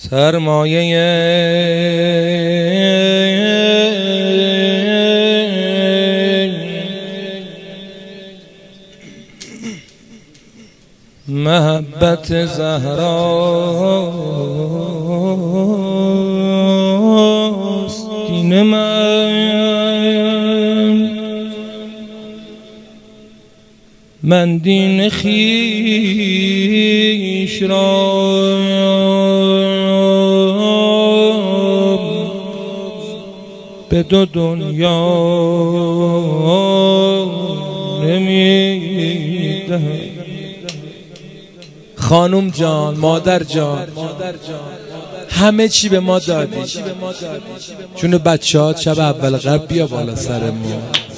سرمایه محبت زهراست دین من دین خویش را به دو دنیا نمیدهم. خانم جان، مادر جان، همه چی به ما دادی. چون بچه‌ها شب اول قبل بیا بالا سر ما.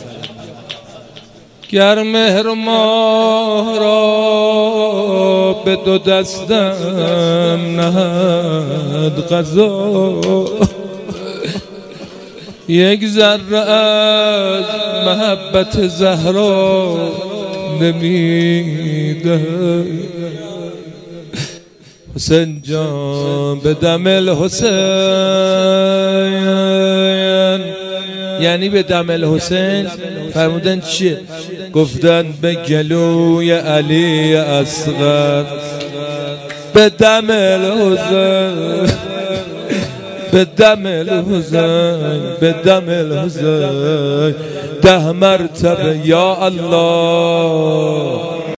گر مهر ماه را به دو دستم نهد قضا، یک ذره از محبت زهرا نمیده. حسین جان به دم الحسین، یعنی به دم الحسین فرمودن چیه؟ گفتن به گلوی علی اصغر. به دم الحسین، به دم الحسین، به دم الحسین 10 مرتبه یا الله.